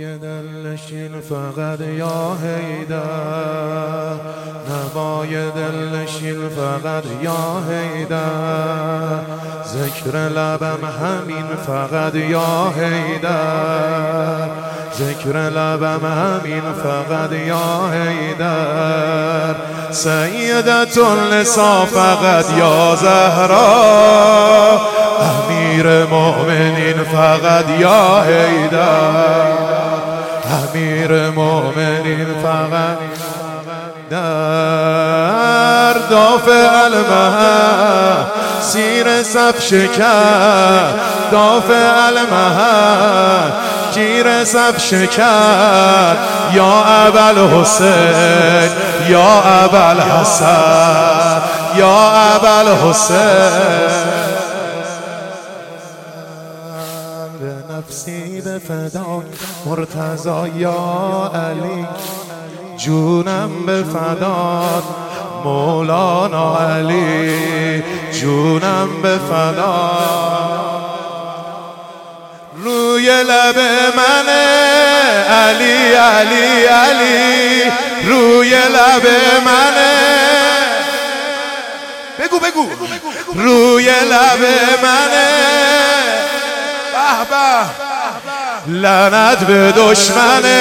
نوای دلنشین فقط یا حیدر، نوای دلنشین فقط یا حیدر، ذکر لبم همین فقط یا حیدر، ذکر لبم همین فقط یا حیدر، سیدت النساء فقط یا زهرا، امیر مؤمنین فقط یا حیدر، امیر مؤمنین فقط در دافع المهر سیر صف شکر، دافع المهر شیر صف شکر، یا ابوالحسین یا ابوالحسن یا ابوالحسین، نفسی به فدا مرتضی یا علی، جونم به فدات مولانا علی، جونم به فدا روی لب منه علی علی علی، روی لب منه، بگو بگو روی لب منه، به به لعنت به دشمنه،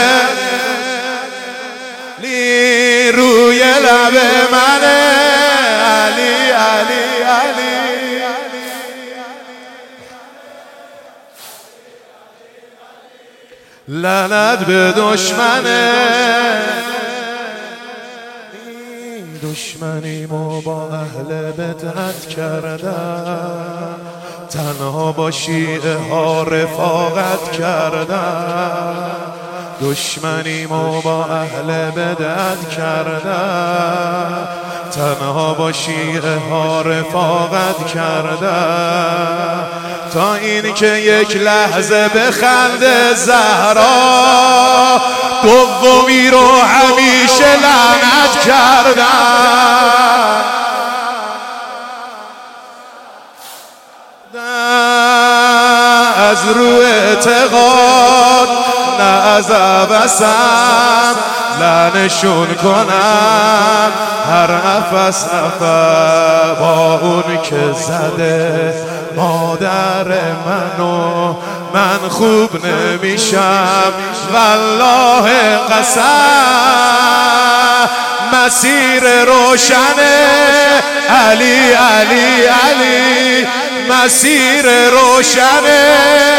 روی لب منه علی علی علی، لعنت به دشمنه، دشمنیمو با اهل بدعت کردن، تنها با شیعه ها رفاقت کردن، دشمنیمو با اهل بدعت کردن، تنها با شیعه ها رفاقت کردن، تا این که یک لحظه بخنده زهرا، دومی رو همیشه لعنت کردن، از رو اعتقاد نه از عبثم، لعنشون کنم هر نفس نفس، با اون که زده مادر منو من خوب نمیشم والله قسم، مسیر روشنه علی علی علی، مسیر روشنه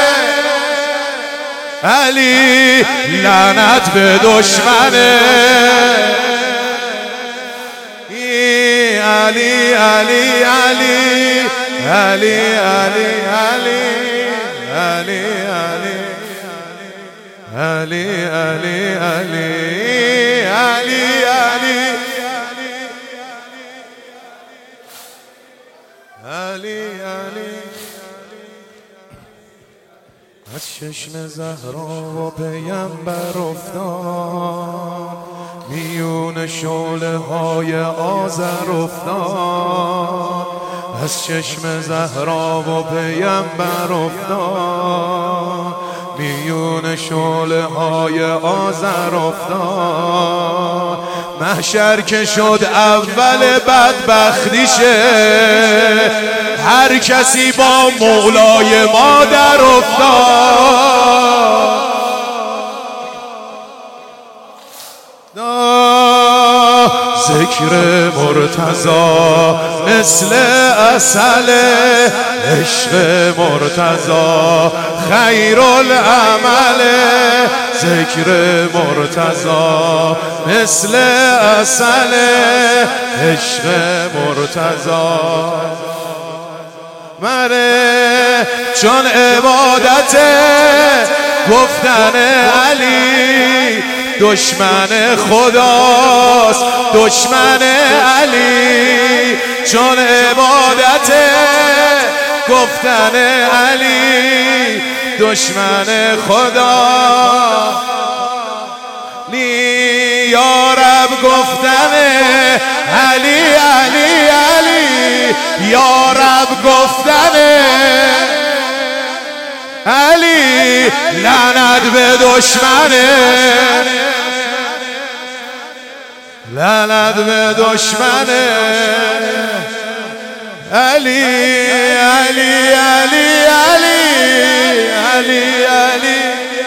علی، لعنت به دشمنه علی علی علی علی علی علی علی علی علی علی علی علی علی، از چشم زهرا و پیمبر افتاد، میون شعله های آذر افتاد، از چشم زهرا و پیمبر افتاد، میون شعله های آذر افتاد، محشر که شد اول بدبختیشه، هر کسی با مولای ما در افتاد، ذکر مرتضی مثل عسل، عشق مرتضی خیر العمل، ذکر مرتضی مثل عسل، عشق مرتضی مره، چون عبادت گفتن علی، دشمن خداست دشمن علی، چون عبادت گفتن علی، دشمن خدا یا رب گفتن علی علی علی، یا رب گفتن علی لعنت به دشمنه، لعنت به دشمنه. علی علی علی علی علی علی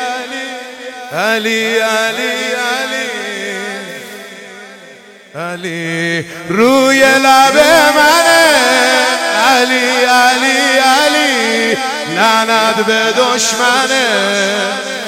علی علی علی روی لب منه. علی علی علی لعنت به دشمنه.